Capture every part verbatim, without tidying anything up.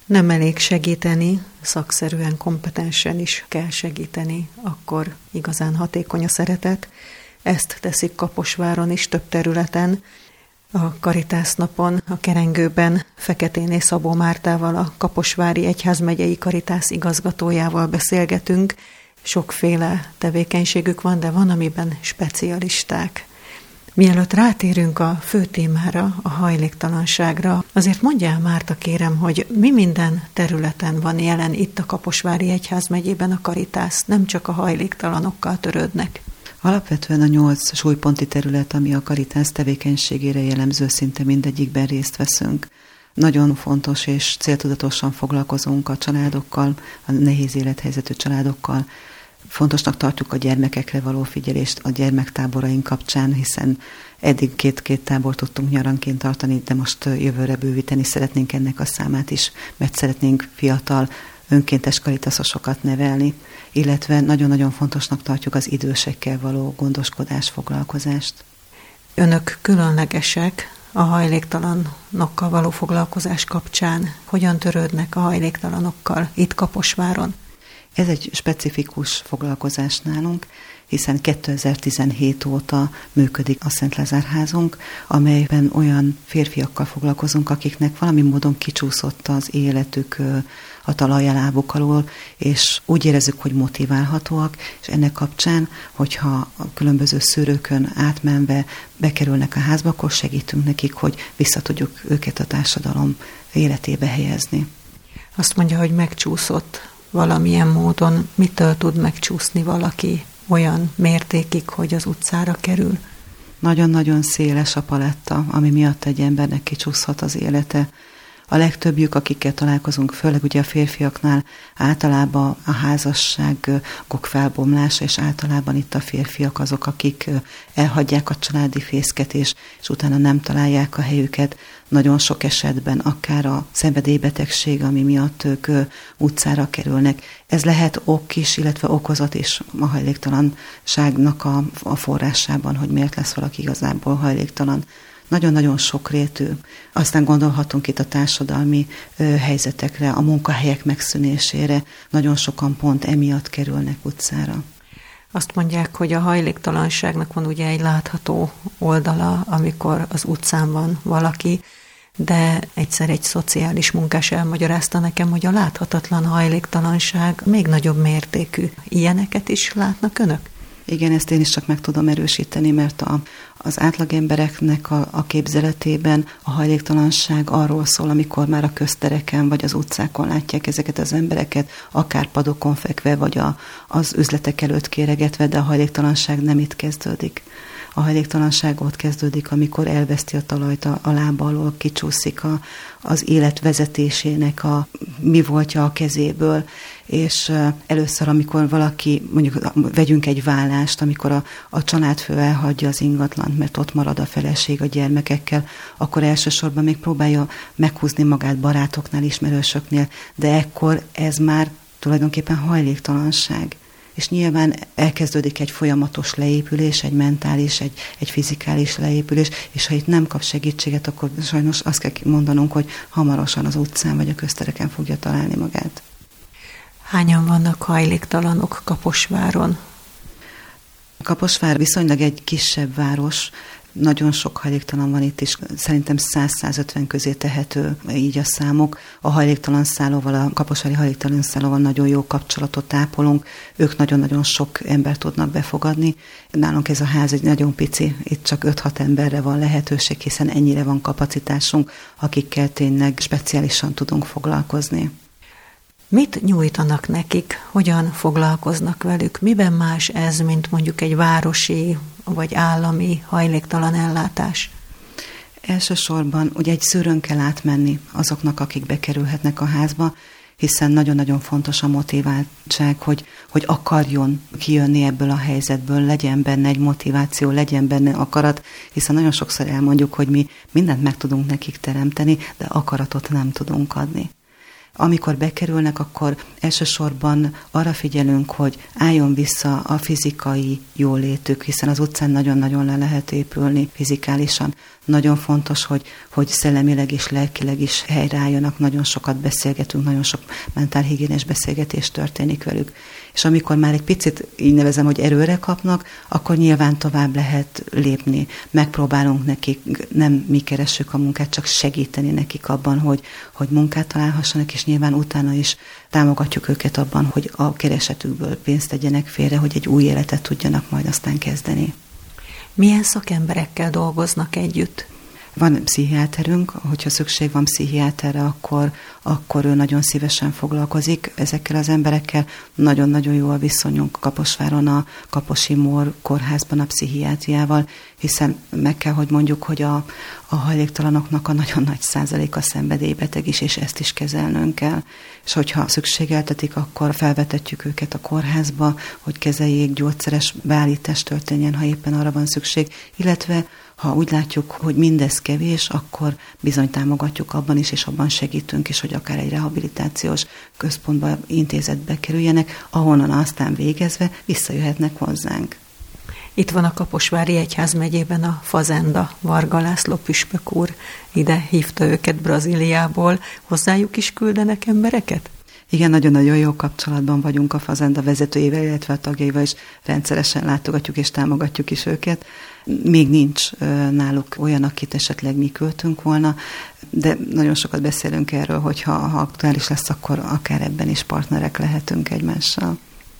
Nem elég segíteni, szakszerűen, kompetensen is kell segíteni, akkor igazán hatékony a szeretet. Ezt teszik Kaposváron is több területen. A Caritas napon, a Kerengőben Feketéné Szabó Mártával, a Kaposvári Egyházmegyei Caritas igazgatójával beszélgetünk. Sokféle tevékenységük van, de van, amiben specialisták. Mielőtt rátérünk a fő témára, a hajléktalanságra, azért mondjál, Márta, kérem, hogy mi minden területen van jelen itt a Kaposvári Egyházmegyében a Caritas, nem csak a hajléktalanokkal törődnek. Alapvetően a nyolc súlyponti terület, ami a Caritas tevékenységére jellemző, szinte mindegyikben részt veszünk. Nagyon fontos és céltudatosan foglalkozunk a családokkal, a nehéz élethelyzetű családokkal. Fontosnak tartjuk a gyermekekre való figyelést a gyermektáboraink kapcsán, hiszen eddig két-két tábort tudtunk nyaranként tartani, de most jövőre bővíteni szeretnénk ennek a számát is, mert szeretnénk fiatal, önkéntes karitasosokat nevelni, illetve nagyon-nagyon fontosnak tartjuk az idősekkel való gondoskodás, foglalkozást. Önök különlegesek a hajléktalanokkal való foglalkozás kapcsán. Hogyan törődnek a hajléktalanokkal itt Kaposváron? Ez egy specifikus foglalkozás nálunk, hiszen kétezer-tizenhét óta működik a Szent Lázár házunk, amelyben olyan férfiakkal foglalkozunk, akiknek valami módon kicsúszott az életük a talajlábuk alól, és úgy érezzük, hogy motiválhatóak, és ennek kapcsán, hogyha a különböző szűrőkön átmenve bekerülnek a házba, akkor segítünk nekik, hogy vissza tudjuk őket a társadalom életébe helyezni. Azt mondja, hogy megcsúszott valamilyen módon. Mitől tud megcsúszni valaki olyan mértékig, hogy az utcára kerül? Nagyon-nagyon széles a paletta, ami miatt egy embernek kicsúszhat az élete. A legtöbbjük, akikkel találkozunk, főleg ugye a férfiaknál, általában a házasságok felbomlása, és általában itt a férfiak azok, akik elhagyják a családi fészket, és, és utána nem találják a helyüket. Nagyon sok esetben akár a szenvedélybetegség, ami miatt ők utcára kerülnek. Ez lehet ok is, illetve okozat is a hajléktalanságnak a, a forrásában, hogy miért lesz valaki igazából hajléktalan. Nagyon-nagyon sokrétű. Aztán gondolhatunk itt a társadalmi ö, helyzetekre, a munkahelyek megszűnésére. Nagyon sokan pont emiatt kerülnek utcára. Azt mondják, hogy a hajléktalanságnak van ugye egy látható oldala, amikor az utcán van valaki, de egyszer egy szociális munkás elmagyarázta nekem, hogy a láthatatlan hajléktalanság még nagyobb mértékű. Ilyeneket is látnak önök? Igen, ezt én is csak meg tudom erősíteni, mert a, az átlagembereknek a, a képzeletében a hajléktalanság arról szól, amikor már a köztereken vagy az utcákon látják ezeket az embereket, akár padokon fekve, vagy a, az üzletek előtt kéregetve, de a hajléktalanság nem itt kezdődik. A hajléktalanság ott kezdődik, amikor elveszti a talajt a, a lába alól, kicsúszik a, az élet vezetésének a mi voltja a kezéből, és először, amikor valaki, mondjuk vegyünk egy vállást, amikor a, a családfő elhagyja az ingatlant, mert ott marad a feleség a gyermekekkel, akkor elsősorban még próbálja meghúzni magát barátoknál, ismerősöknél, de ekkor ez már tulajdonképpen hajléktalanság. És nyilván elkezdődik egy folyamatos leépülés, egy mentális, egy, egy fizikális leépülés, és ha itt nem kap segítséget, akkor sajnos azt kell mondanunk, hogy hamarosan az utcán vagy a köztereken fogja találni magát. Hányan vannak hajléktalanok Kaposváron? Kaposvár viszonylag egy kisebb város, nagyon sok hajléktalan van itt is, szerintem száz-százötven közé tehető így a számok. A hajléktalan szállóval, a kaposvári hajléktalan szállóval nagyon jó kapcsolatot ápolunk, ők nagyon-nagyon sok embert tudnak befogadni. Nálunk ez a ház egy nagyon pici, itt csak öt-hat emberre van lehetőség, hiszen ennyire van kapacitásunk, akikkel tényleg speciálisan tudunk foglalkozni. Mit nyújtanak nekik, hogyan foglalkoznak velük? Miben más ez, mint mondjuk egy városi vagy állami hajléktalan ellátás? Elsősorban ugye egy szűrőn kell átmenni azoknak, akik bekerülhetnek a házba, hiszen nagyon-nagyon fontos a motiváltság, hogy, hogy akarjon kijönni ebből a helyzetből, legyen benne egy motiváció, legyen benne akarat, hiszen nagyon sokszor elmondjuk, hogy mi mindent meg tudunk nekik teremteni, de akaratot nem tudunk adni. Amikor bekerülnek, akkor elsősorban arra figyelünk, hogy álljon vissza a fizikai jólétük, hiszen az utcán nagyon-nagyon le lehet épülni fizikálisan. Nagyon fontos, hogy, hogy szellemileg és lelkileg is helyreálljanak, nagyon sokat beszélgetünk, nagyon sok mentálhigiénés beszélgetés történik velük. És amikor már egy picit, így nevezem, hogy erőre kapnak, akkor nyilván tovább lehet lépni. Megpróbálunk nekik, nem mi keressük a munkát, csak segíteni nekik abban, hogy, hogy munkát találhassanak, és nyilván utána is támogatjuk őket abban, hogy a keresetükből pénzt tegyenek félre, hogy egy új életet tudjanak majd aztán kezdeni. Milyen szakemberekkel dolgoznak együtt? Van pszichiáterünk, hogyha szükség van pszichiáterre, akkor, akkor ő nagyon szívesen foglalkozik ezekkel az emberekkel. Nagyon-nagyon jó a viszonyunk Kaposváron, a Kaposi Mór kórházban a pszichiátriával, hiszen meg kell, hogy mondjuk, hogy a, a hajléktalanoknak a nagyon nagy százaléka szenvedélybeteg is, és ezt is kezelnünk kell. És hogyha szükségeltetik, akkor felvetetjük őket a kórházba, hogy kezeljék, gyógyszeres beállítás történjen, ha éppen arra van szükség, illetve ha úgy látjuk, hogy mindez kevés, akkor bizony támogatjuk abban is, és abban segítünk is, hogy akár egy rehabilitációs központba, intézetbe kerüljenek, ahonnan aztán végezve visszajöhetnek hozzánk. Itt van a Kaposvári Egyházmegyében a Fazenda, Varga László püspök úr. Ide hívta őket Brazíliából. Hozzájuk is küldenek embereket? Igen, nagyon-nagyon jó kapcsolatban vagyunk a Fazenda vezetőjével, illetve a tagjaival is rendszeresen látogatjuk és támogatjuk is őket. Még nincs náluk olyan, akit esetleg mi küldtünk volna, de nagyon sokat beszélünk erről, hogy ha, ha aktuális lesz, akkor akár ebben is partnerek lehetünk egymással.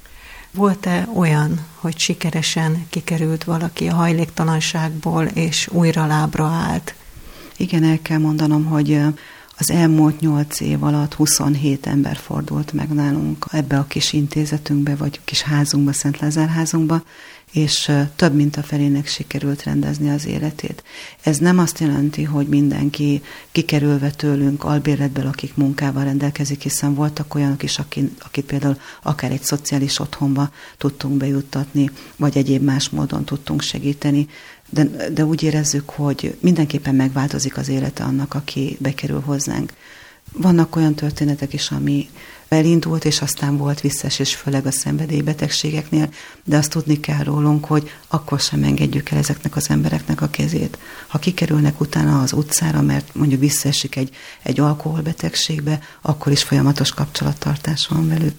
Volt-e olyan, hogy sikeresen kikerült valaki a hajléktalanságból, és újra lábra állt? Igen, el kell mondanom, hogy az elmúlt nyolc év alatt huszonhét ember fordult meg nálunk ebbe a kis intézetünkbe, vagy kis házunkba, Szent Lázár házunkba, és több mint a felének sikerült rendezni az életét. Ez nem azt jelenti, hogy mindenki kikerülve tőlünk albérletből, akik munkával rendelkezik, hiszen voltak olyanok is, akit, akit például akár egy szociális otthonba tudtunk bejuttatni, vagy egyéb más módon tudtunk segíteni, de, de úgy érezzük, hogy mindenképpen megváltozik az élete annak, aki bekerül hozzánk. Vannak olyan történetek is, ami elindult, és aztán volt visszaesés, főleg a szenvedélybetegségeknél, de azt tudni kell rólunk, hogy akkor sem engedjük el ezeknek az embereknek a kezét. Ha kikerülnek utána az utcára, mert mondjuk visszaesik egy, egy alkoholbetegségbe, akkor is folyamatos kapcsolattartás van velük.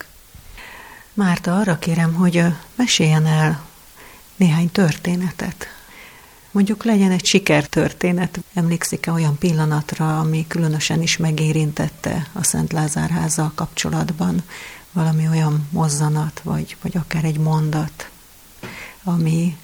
Márta, arra kérem, hogy meséljen el néhány történetet. Mondjuk legyen egy sikertörténet. Emlékszik-e olyan pillanatra, ami különösen is megérintette a Szent Lázár házzal kapcsolatban? Valami olyan mozzanat, vagy, vagy akár egy mondat, ami,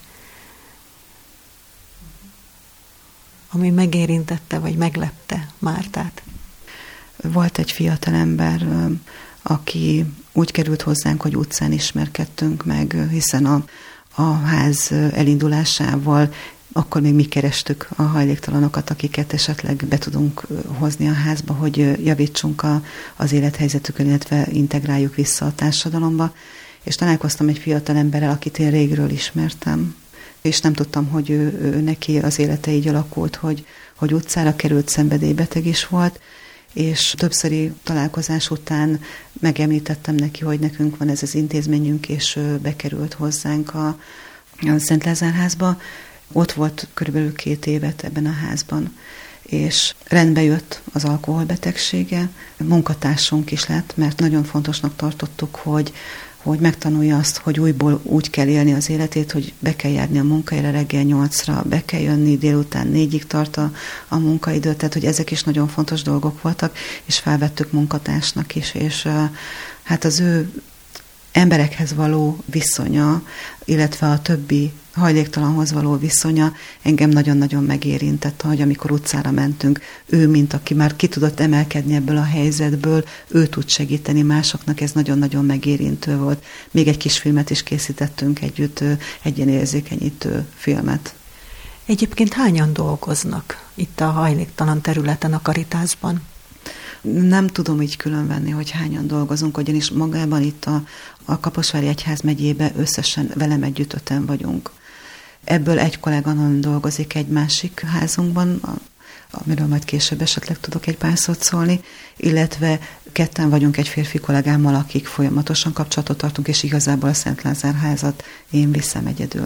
ami megérintette, vagy meglepte Mártát? Volt egy fiatalember, aki úgy került hozzánk, hogy utcán ismerkedtünk meg, hiszen a, a ház elindulásával akkor még mi kerestük a hajléktalanokat, akiket esetleg be tudunk hozni a házba, hogy javítsunk a, az élethelyzetükön, illetve integráljuk vissza a társadalomba. És találkoztam egy fiatal emberrel, akit én régről ismertem, és nem tudtam, hogy ő, ő neki az élete így alakult, hogy, hogy utcára került, szenvedélybeteg is volt, és többszöri találkozás után megemlítettem neki, hogy nekünk van ez az intézményünk, és bekerült hozzánk a, a Szent Lázár házba. Ott volt körülbelül két évet ebben a házban, és rendbe jött az alkoholbetegsége. Munkatársunk is lett, mert nagyon fontosnak tartottuk, hogy, hogy megtanulja azt, hogy újból úgy kell élni az életét, hogy be kell járni a munkaidőre reggel nyolcra, be kell jönni, délután négyig tart a, a munkaidő, tehát hogy ezek is nagyon fontos dolgok voltak, és felvettük munkatársnak is, és hát az ő emberekhez való viszonya, illetve a többi hajléktalanhoz való viszonya engem nagyon-nagyon megérintett, hogy amikor utcára mentünk, ő, mint aki már ki tudott emelkedni ebből a helyzetből, ő tud segíteni másoknak, ez nagyon-nagyon megérintő volt. Még egy kis filmet is készítettünk együtt, egy ilyen érzékenyítő filmet. Egyébként hányan dolgoznak itt a hajléktalan területen a Karitásban? Nem tudom így különvenni, hogy hányan dolgozunk, ugyanis magában itt a, a Kaposvári Egyházmegyében összesen velem együtt öten vagyunk. Ebből egy kolléganőm dolgozik egy másik házunkban, amiről majd később esetleg tudok egy pár szót szólni, illetve ketten vagyunk egy férfi kollégámmal, akik folyamatosan kapcsolatot tartunk, és igazából a Szent Lázár házat én viszem egyedül.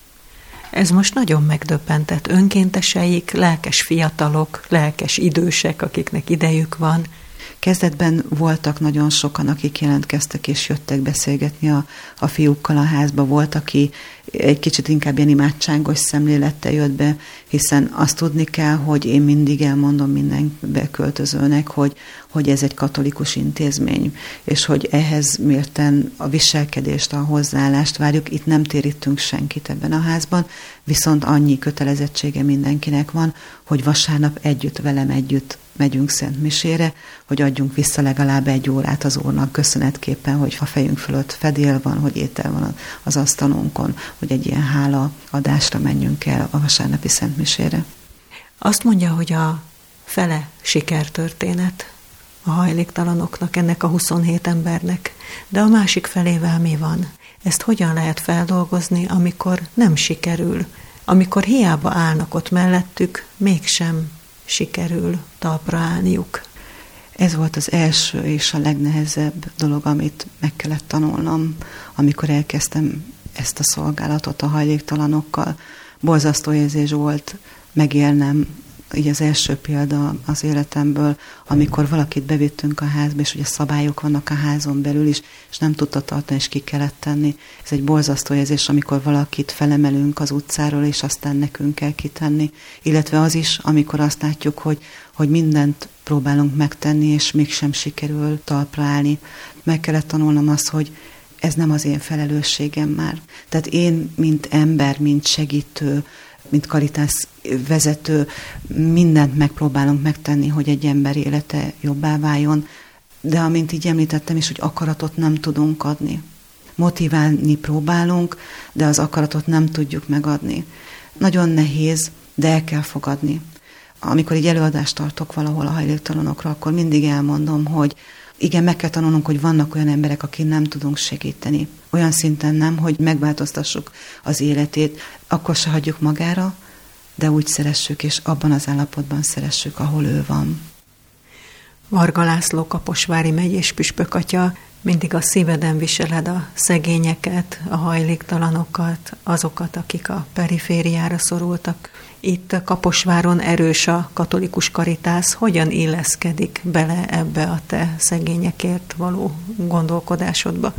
Ez most nagyon megdöbbentett. Önkénteseik, lelkes fiatalok, lelkes idősek, akiknek idejük van. Kezdetben voltak nagyon sokan, akik jelentkeztek és jöttek beszélgetni a, a fiúkkal a házba. Volt, aki egy kicsit inkább ilyen imádságos szemlélettel jött be, hiszen azt tudni kell, hogy én mindig elmondom minden beköltözőnek, hogy, hogy ez egy katolikus intézmény, és hogy ehhez mérten a viselkedést, a hozzáállást várjuk. Itt nem térítünk senkit ebben a házban, viszont annyi kötelezettsége mindenkinek van, hogy vasárnap együtt, velem együtt megyünk Szent Misére, hogy adjunk vissza legalább egy órát az Úrnak köszönetképpen, hogy a fejünk fölött fedél van, hogy étel van az asztalunkon, hogy egy ilyen hála adásra menjünk el a vasárnapi Szent Misére. Azt mondja, hogy a fele sikertörténet a hajléktalanoknak, ennek a huszonhét embernek, de a másik felével mi van? Ezt hogyan lehet feldolgozni, amikor nem sikerül, amikor hiába állnak ott mellettük, mégsem sikerül talpra állniuk? Ez volt az első és a legnehezebb dolog, amit meg kellett tanulnom, amikor elkezdtem ezt a szolgálatot a hajléktalanokkal. Borzasztó érzés volt megélnem, így az első példa az életemből, amikor valakit bevittünk a házba, és ugye szabályok vannak a házon belül is, és nem tudta tartani, és ki kellett tenni. Ez egy borzasztó érzés, amikor valakit felemelünk az utcáról, és aztán nekünk kell kitenni. Illetve az is, amikor azt látjuk, hogy, hogy mindent próbálunk megtenni, és mégsem sikerül talpra állni. Meg kellett tanulnom azt, hogy ez nem az én felelősségem már. Tehát én, mint ember, mint segítő, mint Caritas vezető, mindent megpróbálunk megtenni, hogy egy ember élete jobbá váljon, de amint így említettem is, hogy akaratot nem tudunk adni. Motiválni próbálunk, de az akaratot nem tudjuk megadni. Nagyon nehéz, de el kell fogadni. Amikor így előadást tartok valahol a hajléktalanokra, akkor mindig elmondom, hogy igen, meg kell tanulnunk, hogy vannak olyan emberek, akik nem tudunk segíteni. Olyan szinten nem, hogy megváltoztassuk az életét, akkor se hagyjuk magára, de úgy szeressük, és abban az állapotban szeressük, ahol ő van. Varga László kaposvári megyés püspökatya, mindig a szíveden viseled a szegényeket, a hajléktalanokat, azokat, akik a perifériára szorultak. Itt Kaposváron erős a katolikus Caritas. Hogyan illeszkedik bele ebbe a te szegényekért való gondolkodásodba?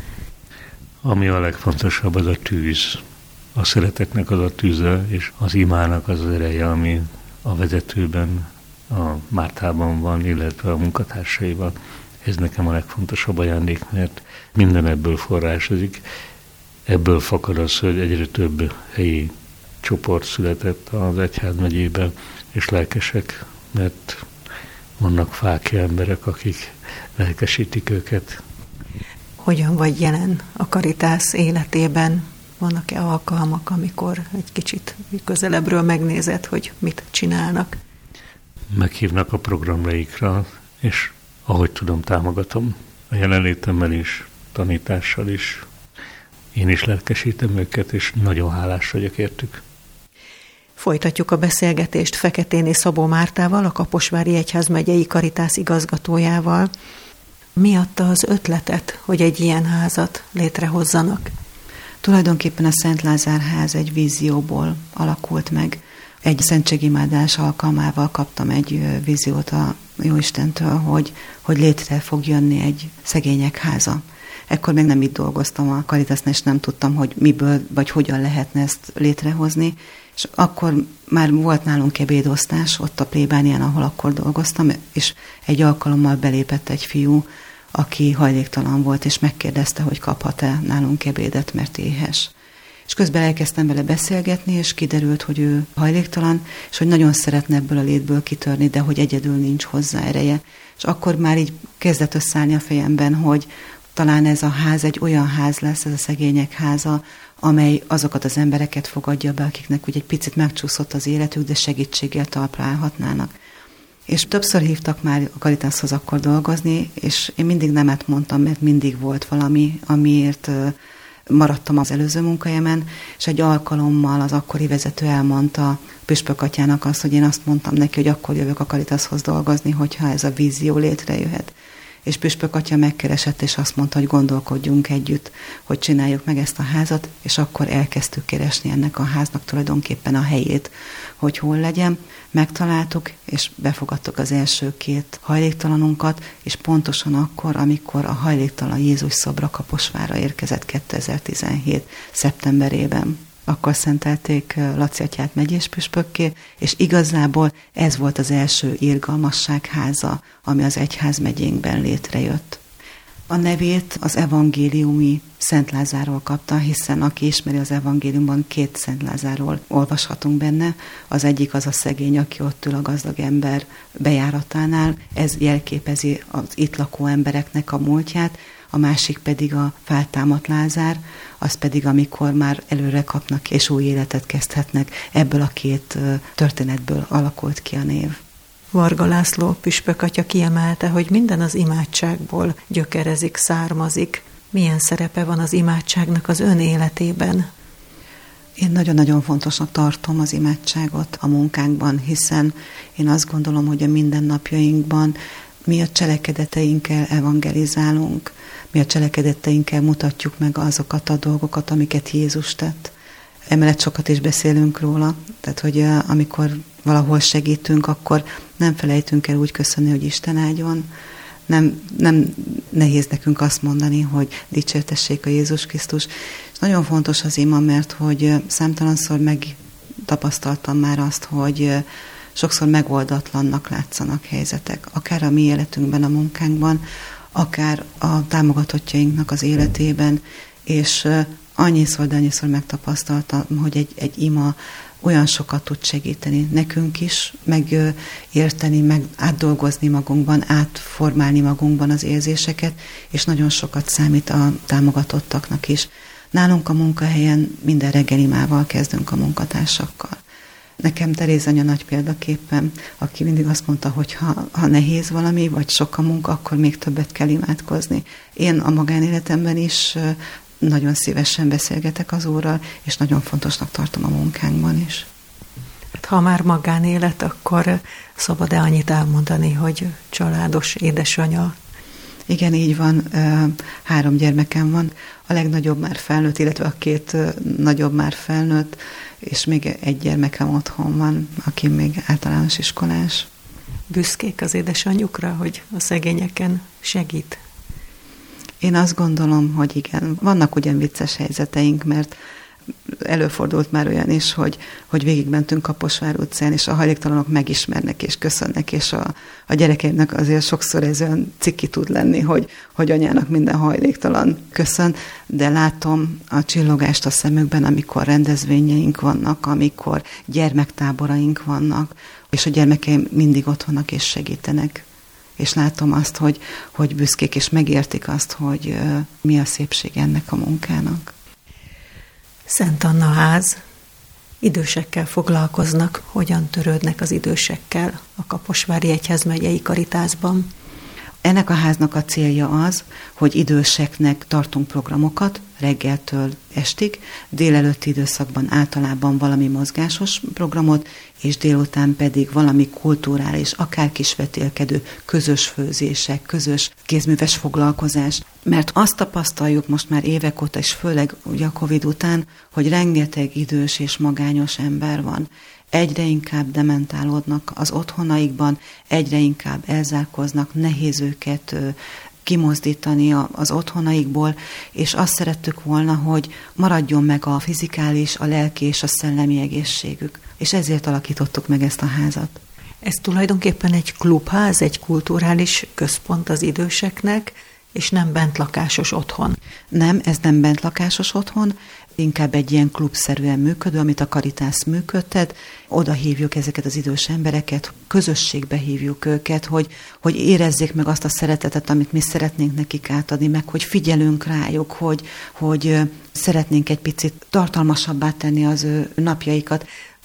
Ami a legfontosabb, az a tűz. A szeretetnek az a tűze, és az imának az, az ereje, ami a vezetőben, a Mártában van, illetve a munkatársaival. Ez nekem a legfontosabb ajándék, mert minden ebből forrásozik. Ebből fakad az, hogy egyre több helyi csoport született az egyházmegyében, és lelkesek, mert vannak fákja emberek, akik lelkesítik őket. Hogyan vagy jelen a Caritas életében? Vannak-e alkalmak, amikor egy kicsit közelebbről megnézed, hogy mit csinálnak? Meghívnak a programjaikra, és ahogy tudom, támogatom a jelenlétemmel is, tanítással is. Én is lelkesítem őket, és nagyon hálás vagyok értük. Folytatjuk a beszélgetést Feketéné Szabó Mártával, a Kaposvári Egyházmegyei Caritas igazgatójával. Mi adta az ötletet, hogy egy ilyen házat létrehozzanak? Tulajdonképpen a Szent Lázár ház egy vízióból alakult meg. Egy szentségimádás alkalmával kaptam egy víziót a Jóistentől, hogy, hogy létre fog jönni egy szegények háza. Ekkor még nem itt dolgoztam a Caritasnál, és nem tudtam, hogy miből vagy hogyan lehetne ezt létrehozni. És akkor már volt nálunk ebédosztás, ott a plébánián, ahol akkor dolgoztam, és egy alkalommal belépett egy fiú, aki hajléktalan volt, és megkérdezte, hogy kaphat-e nálunk ebédet, mert éhes. És közben elkezdtem vele beszélgetni, és kiderült, hogy ő hajléktalan, és hogy nagyon szeretne ebből a létből kitörni, de hogy egyedül nincs hozzá ereje. És akkor már így kezdett összeállni a fejemben, hogy talán ez a ház egy olyan ház lesz, ez a szegények háza, amely azokat az embereket fogadja be, akiknek úgy egy picit megcsúszott az életük, de segítséggel talpra állhatnának. És többször hívtak már a Caritashoz akkor dolgozni, és én mindig nemet mondtam, mert mindig volt valami, amiért maradtam az előző munkahelyemen, és egy alkalommal az akkori vezető elmondta Püspök atyának azt, hogy én azt mondtam neki, hogy akkor jövök a Caritashoz dolgozni, hogyha ez a vízió létrejöhet. És Püspök atya megkeresett, és azt mondta, hogy gondolkodjunk együtt, hogy csináljuk meg ezt a házat, és akkor elkezdtük keresni ennek a háznak tulajdonképpen a helyét, hogy hol legyen. Megtaláltuk, és befogadtuk az első két hajléktalanunkat, és pontosan akkor, amikor a hajléktalan Jézus szobra Kaposvárra érkezett kétezer-tizenhét szeptemberében. Akkor szentelték Laci atyát megyés püspökké, és igazából ez volt az első irgalmasságháza, ami az egyházmegyénkben létrejött. A nevét az evangéliumi Szent Lázárról kapta, hiszen aki ismeri az evangéliumban, két Szent Lázárról olvashatunk benne. Az egyik az a szegény, aki ott ül a gazdag ember bejáratánál, ez jelképezi az itt lakó embereknek a múltját, a másik pedig a feltámadt Lázár, az pedig amikor már előre kapnak és új életet kezdhetnek. Ebből a két történetből alakult ki a név. Varga László püspök atya kiemelte, hogy minden az imádságból gyökerezik, származik. Milyen szerepe van az imádságnak az ön életében? Én nagyon-nagyon fontosnak tartom az imádságot a munkánkban, hiszen én azt gondolom, hogy a mindennapjainkban mi a cselekedeteinkkel evangelizálunk, mi a cselekedeteinkkel mutatjuk meg azokat a dolgokat, amiket Jézus tett. Emellett sokat is beszélünk róla, tehát hogy amikor valahol segítünk, akkor nem felejtünk el úgy köszönni, hogy Isten áldjon. Nem, nem nehéz nekünk azt mondani, hogy dicsértessék a Jézus Krisztus. És nagyon fontos az ima, mert hogy számtalanszor megtapasztaltam már azt, hogy sokszor megoldatlannak látszanak helyzetek, akár a mi életünkben, a munkánkban, akár a támogatottjainknak az életében, és annyiszor, de annyiszor megtapasztaltam, hogy egy, egy ima olyan sokat tud segíteni nekünk is, megérteni, meg átdolgozni magunkban, átformálni magunkban az érzéseket, és nagyon sokat számít a támogatottaknak is. Nálunk a munkahelyen minden reggel imával kezdünk a munkatársakkal. Nekem Teréz anya nagy példaképpen, aki mindig azt mondta, hogy ha, ha nehéz valami, vagy sok a munka, akkor még többet kell imádkozni. Én a magánéletemben is nagyon szívesen beszélgetek az Úrral, és nagyon fontosnak tartom a munkánkban is. Ha már magánélet, akkor szabad-e annyit elmondani, hogy családos édesanya? Igen, így van. Három gyermekem van. A legnagyobb már felnőtt, illetve a két nagyobb már felnőtt, és még egy gyermekem otthon van, aki még általános iskolás. Büszkék az édesanyjukra, hogy a szegényeken segít? Én azt gondolom, hogy igen. Vannak ugyan vicces helyzeteink, mert előfordult már olyan is, hogy, hogy végigmentünk Kaposvár utcán, és a hajléktalanok megismernek és köszönnek, és a, a gyerekeimnek azért sokszor ez olyan ciki tud lenni, hogy, hogy anyának minden hajléktalan köszön, de látom a csillogást a szemükben, amikor rendezvényeink vannak, amikor gyermektáboraink vannak, és a gyermekeim mindig ott vannak és segítenek. És látom azt, hogy, hogy büszkék, és megértik azt, hogy uh, mi a szépség ennek a munkának. Szent Anna ház. Idősekkel foglalkoznak, hogyan törődnek az idősekkel a Kaposvári Egyházmegyei Caritasban. Ennek a háznak a célja az, hogy időseknek tartunk programokat reggeltől estig, délelőtti időszakban általában valami mozgásos programot, és délután pedig valami kulturális, akár kisvetélkedő, közös főzések, közös kézműves foglalkozás. Mert azt tapasztaljuk most már évek óta, és főleg ugye a Covid után, hogy rengeteg idős és magányos ember van. Egyre inkább dementálódnak az otthonaikban, egyre inkább elzárkoznak, nehéz őket kimozdítani az otthonaikból, és azt szerettük volna, hogy maradjon meg a fizikális, a lelki és a szellemi egészségük. És ezért alakítottuk meg ezt a házat. Ez tulajdonképpen egy klubház, egy kulturális központ az időseknek, és nem bentlakásos otthon. Nem, ez nem bentlakásos otthon, inkább egy ilyen klubszerűen működő, amit a Caritas működtet. Oda hívjuk ezeket az idős embereket, közösségbe hívjuk őket, hogy, hogy érezzék meg azt a szeretetet, amit mi szeretnénk nekik átadni, meg hogy figyelünk rájuk, hogy, hogy szeretnénk egy picit tartalmasabbá tenni az ő napjaikat.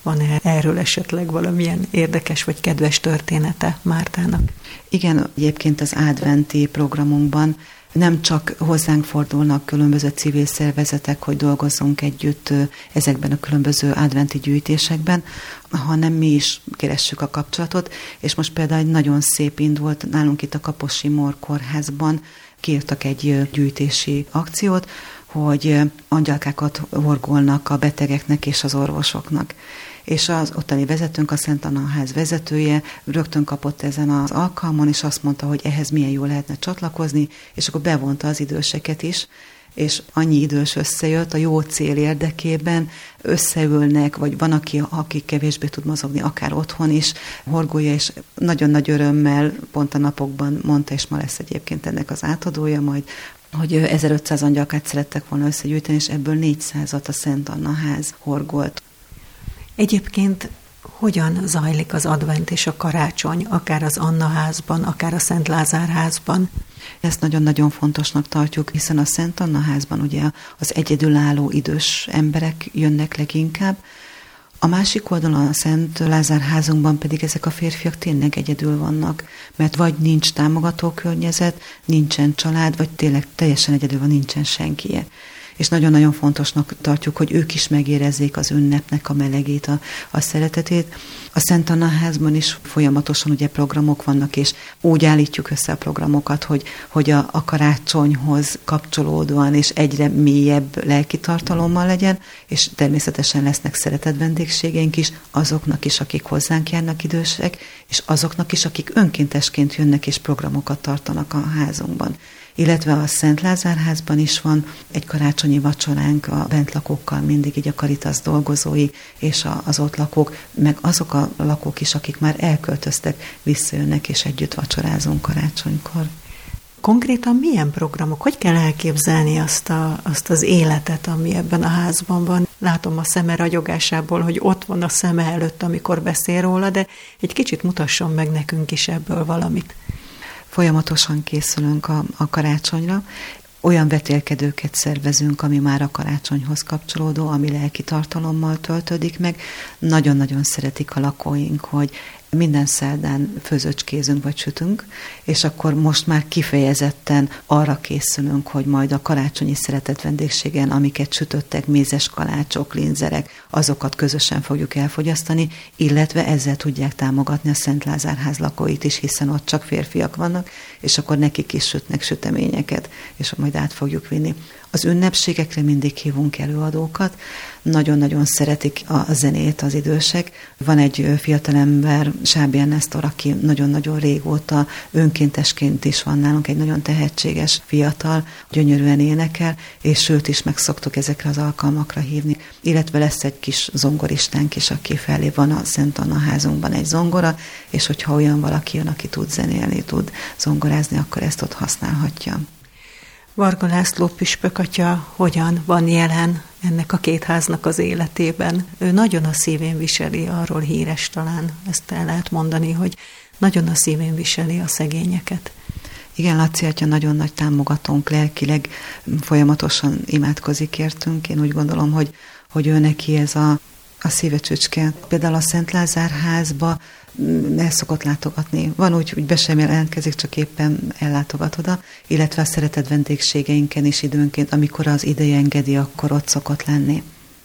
Van-e erről esetleg valamilyen érdekes vagy kedves története Mártának? Igen, egyébként az adventi programunkban nem csak hozzánk fordulnak különböző civil szervezetek, hogy dolgozzunk együtt ezekben a különböző adventi gyűjtésekben, hanem mi is keressük a kapcsolatot, és most például egy nagyon szép indult nálunk itt a Kaposi Mór Kórházban, kiírtak egy gyűjtési akciót, hogy angyalkákat horgolnak a betegeknek és az orvosoknak. És az ottani vezetőnk, a Szent Anna ház vezetője rögtön kapott ezen az alkalmon, és azt mondta, hogy ehhez milyen jól lehetne csatlakozni, és akkor bevonta az időseket is, és annyi idős összejött a jó cél érdekében, összeülnek, vagy van, aki, aki kevésbé tud mozogni, akár otthon is, horgolja, és nagyon nagy örömmel pont a napokban mondta, és ma lesz egyébként ennek az átadója majd, hogy ezerötszáz angyalkát szerettek volna összegyűjteni, és ebből négyszázat a Szent Anna ház horgolt. Egyébként hogyan zajlik az advent és a karácsony, akár az Anna házban, akár a Szent Lázár házban? Ezt nagyon-nagyon fontosnak tartjuk, hiszen a Szent Anna házban ugye az egyedülálló idős emberek jönnek leginkább, a másik oldalon a Szent Lázár házunkban pedig ezek a férfiak tényleg egyedül vannak, mert vagy nincs támogató környezet, nincsen család, vagy tényleg teljesen egyedül van, nincsen senkije. És nagyon-nagyon fontosnak tartjuk, hogy ők is megérezzék az ünnepnek a melegét, a, a szeretetét. A Szent Anna házban is folyamatosan ugye programok vannak, és úgy állítjuk össze a programokat, hogy, hogy a, a karácsonyhoz kapcsolódóan és egyre mélyebb lelki tartalommal legyen, és természetesen lesznek szeretett vendégségeink is, azoknak is, akik hozzánk járnak idősek, és azoknak is, akik önkéntesként jönnek és programokat tartanak a házunkban. Illetve a Szent Lázár házban is van egy karácsonyi vacsoránk a bentlakókkal, mindig így a Caritas dolgozói és a, az ott lakók, meg azok a lakók is, akik már elköltöztek, visszajönnek és együtt vacsorázunk karácsonykor. Konkrétan milyen programok? Hogy kell elképzelni azt, a, azt az életet, ami ebben a házban van? Látom a szeme ragyogásából, hogy ott van a szeme előtt, amikor beszél róla, de egy kicsit mutasson meg nekünk is ebből valamit. Folyamatosan készülünk a, a karácsonyra. Olyan vetélkedőket szervezünk, ami már a karácsonyhoz kapcsolódó, ami lelki tartalommal töltődik meg. Nagyon-nagyon szeretik a lakóink, hogy minden szerdán főzöcskézünk vagy sütünk, és akkor most már kifejezetten arra készülünk, hogy majd a karácsonyi szeretett vendégségen, amiket sütöttek, mézes kalácsok, linzerek, azokat közösen fogjuk elfogyasztani, illetve ezzel tudják támogatni a Szent Lázár ház lakóit is, hiszen ott csak férfiak vannak, és akkor nekik is sütnek süteményeket, és majd át fogjuk vinni. Az ünnepségekre mindig hívunk előadókat, nagyon-nagyon szeretik a zenét az idősek. Van egy fiatalember, Sábián Nesztor, aki nagyon-nagyon régóta önkéntesként is van nálunk, egy nagyon tehetséges fiatal, gyönyörűen énekel, és őt is meg szoktuk ezekre az alkalmakra hívni. Illetve lesz egy kis zongoristánk is, aki felé van a Szent Anna házunkban egy zongora, és hogyha olyan valaki jön, aki tud zenélni, tud zongorázni, akkor ezt ott használhatja. Varga László püspök atya hogyan van jelen ennek a két háznak az életében? Ő nagyon a szívén viseli, arról híres talán, ezt el lehet mondani, hogy nagyon a szívén viseli a szegényeket. Igen, Laci atya nagyon nagy támogatónk, lelkileg folyamatosan imádkozik értünk. Én úgy gondolom, hogy, hogy ő neki ez a, a szívecsücske. Például a Szent Lázár házba el szokott látogatni. Van úgy, hogy be sem jelentkezik, csak éppen ellátogat oda, illetve a szeretett vendégségeinken is időnként, amikor az ideje engedi, akkor ott szokott lenni.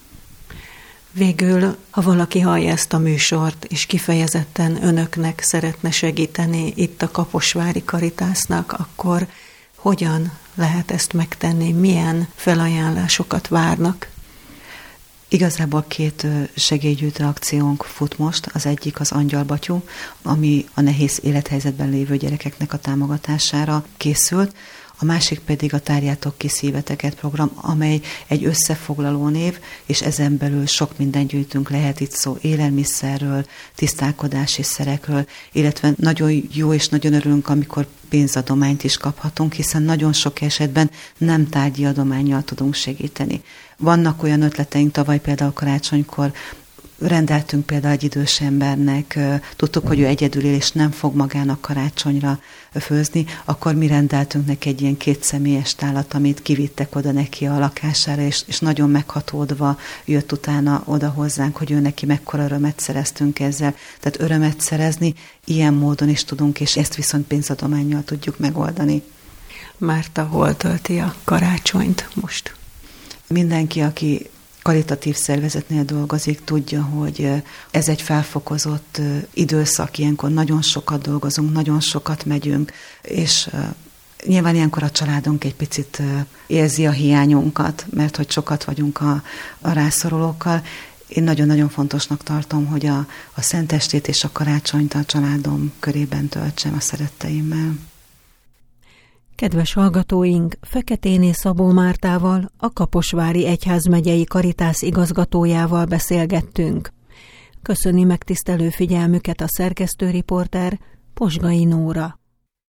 Végül, ha valaki hallja ezt a műsort, és kifejezetten önöknek szeretne segíteni itt a Kaposvári Caritasnak, akkor hogyan lehet ezt megtenni? Milyen felajánlásokat várnak? Igazából két segélygyűjtő akciónk fut most. Az egyik az Angyalbatyú, ami a nehéz élethelyzetben lévő gyerekeknek a támogatására készült. A másik pedig a Tárjátok ki szíveteket program, amely egy összefoglaló név, és ezen belül sok mindent gyűjtünk, lehet itt szó élelmiszerről, tisztálkodási szerekről, illetve nagyon jó és nagyon örülünk, amikor pénzadományt is kaphatunk, hiszen nagyon sok esetben nem tárgyi adománnyal tudunk segíteni. Vannak olyan ötleteink, tavaly például karácsonykor rendeltünk például egy idős embernek, tudtuk, hogy ő egyedül él, és nem fog magának karácsonyra főzni, akkor mi rendeltünk neki egy ilyen kétszemélyes tálat, amit kivittek oda neki a lakására, és, és nagyon meghatódva jött utána oda hozzánk, hogy ő neki mekkora örömet szereztünk ezzel. Tehát örömet szerezni ilyen módon is tudunk, és ezt viszont pénzadománnyal tudjuk megoldani. Márta, hol tölti a karácsonyt most? Mindenki, aki karitatív szervezetnél dolgozik, tudja, hogy ez egy felfokozott időszak, ilyenkor nagyon sokat dolgozunk, nagyon sokat megyünk, és nyilván ilyenkor a családunk egy picit érzi a hiányunkat, mert hogy sokat vagyunk a, a rászorulókkal. Én nagyon-nagyon fontosnak tartom, hogy a, a szentestét és a karácsonyt a családom körében töltsem a szeretteimmel. Kedves hallgatóink, Feketéné Szabó Mártával, a Kaposvári Egyházmegyei Karitász igazgatójával beszélgettünk. Köszöni megtisztelő figyelmüket a szerkesztőriporter, Posgai Nóra.